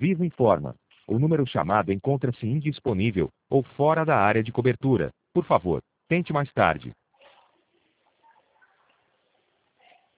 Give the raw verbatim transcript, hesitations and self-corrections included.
Vivo informa. O número chamado encontra-se indisponível ou fora da área de cobertura. Por favor, tente mais tarde.